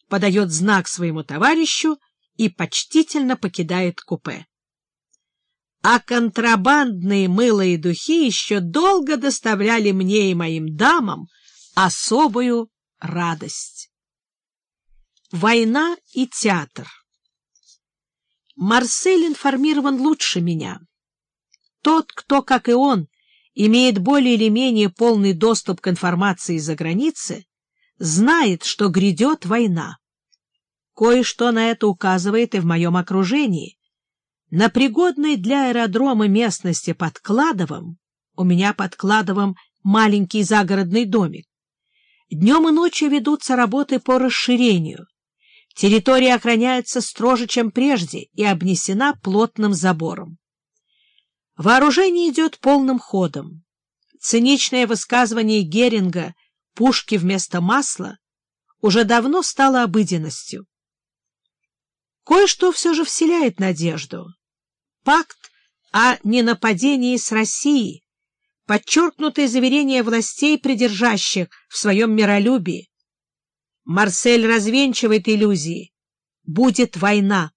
подает знак своему товарищу и почтительно покидает купе. А контрабандные мыло и духи еще долго доставляли мне и моим дамам особую радость. Война и театр. Марсель информирован лучше меня. Тот, кто, как и он, имеет более или менее полный доступ к информации из-за границы, знает, что грядет война. Кое-что на это указывает и в моем окружении. На пригодной для аэродрома местности под Кладовом, у меня под Кладовом маленький загородный домик, днем и ночью ведутся работы по расширению. Территория охраняется строже, чем прежде, и обнесена плотным забором. Вооружение идет полным ходом. Циничное высказывание Геринга «пушки вместо масла» уже давно стало обыденностью. Кое-что все же вселяет надежду. Пакт о ненападении с Россией, подчеркнутое заверение властей, придержащих в своем миролюбии. Марсель развенчивает иллюзии. Будет война.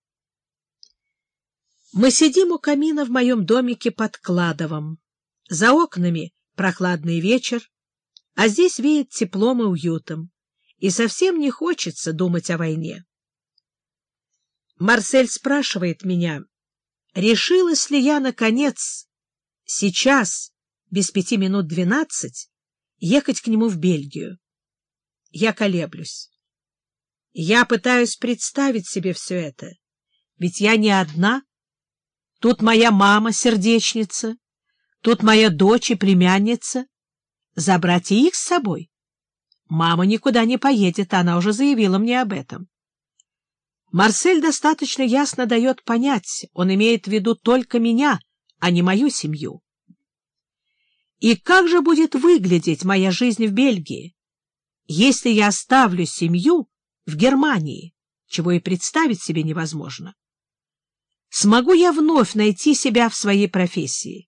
Мы сидим у камина в моем домике под Кладовом. За окнами прохладный вечер, а здесь веет теплом и уютом, и совсем не хочется думать о войне. Марсель спрашивает меня, решилась ли я, наконец, сейчас, без 11:55, ехать к нему в Бельгию. Я колеблюсь. Я пытаюсь представить себе все это, ведь я не одна. Тут моя мама, сердечница, тут моя дочь и племянница. Забрать и их с собой? Мама никуда не поедет, она уже заявила мне об этом. Марсель достаточно ясно дает понять, он имеет в виду только меня, а не мою семью. И как же будет выглядеть моя жизнь в Бельгии, если я оставлю семью в Германии, чего и представить себе невозможно? Смогу я вновь найти себя в своей профессии?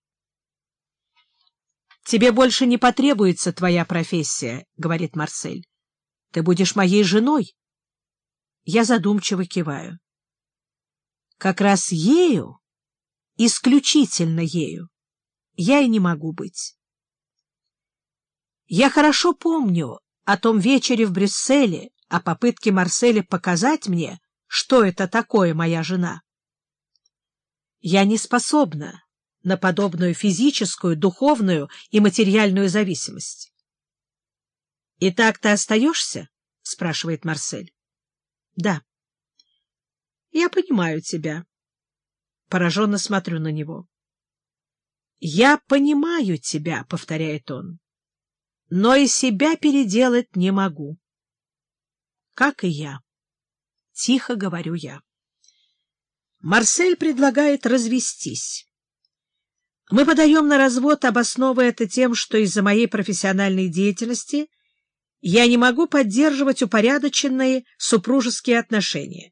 «Тебе больше не потребуется твоя профессия», — говорит Марсель. «Ты будешь моей женой». Я задумчиво киваю. Как раз ею, исключительно ею, я и не могу быть. Я хорошо помню о том вечере в Брюсселе, о попытке Марселя показать мне, что это такое моя жена. Я не способна на подобную физическую, духовную и материальную зависимость. — Итак, ты остаешься? — спрашивает Марсель. — Да. — Я понимаю тебя. Пораженно смотрю на него. — Я понимаю тебя, — повторяет он, — но и себя переделать не могу. — Как и я. Тихо говорю я. Марсель предлагает развестись. Мы подаем на развод, обосновывая это тем, что из-за моей профессиональной деятельности я не могу поддерживать упорядоченные супружеские отношения.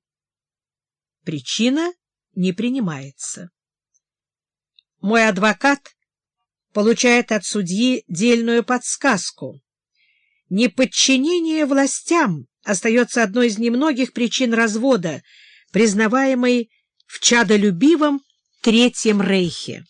Причина не принимается. Мой адвокат получает от судьи дельную подсказку. Неподчинение властям остается одной из немногих причин развода, признаваемой в чадолюбивом Третьем Рейхе.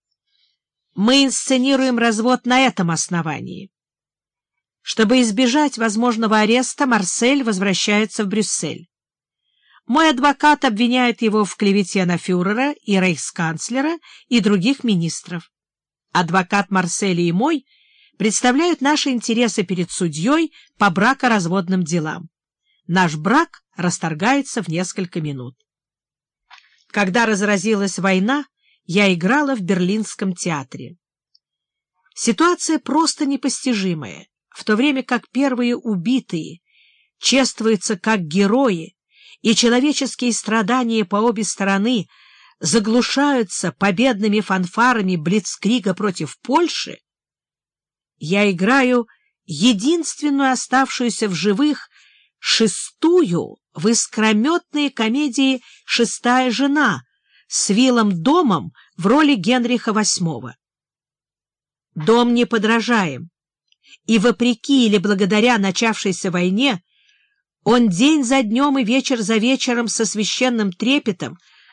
Мы инсценируем развод на этом основании. Чтобы избежать возможного ареста, Марсель возвращается в Брюссель. Мой адвокат обвиняет его в клевете на фюрера и рейхсканцлера и других министров. Адвокат Марселя и мой представляют наши интересы перед судьей по бракоразводным делам. Наш брак расторгается в несколько минут. Когда разразилась война, я играла в Берлинском театре. Ситуация просто непостижимая, в то время как первые убитые чествуются как герои, и человеческие страдания по обе стороны заглушаются победными фанфарами блицкрига против Польши, я играю единственную оставшуюся в живых шестую в искрометной комедии «Шестая жена» с Виллом Домом в роли Генриха VIII. Дом неподражаем, и вопреки или благодаря начавшейся войне Он день за днем и вечер за вечером со священным трепетом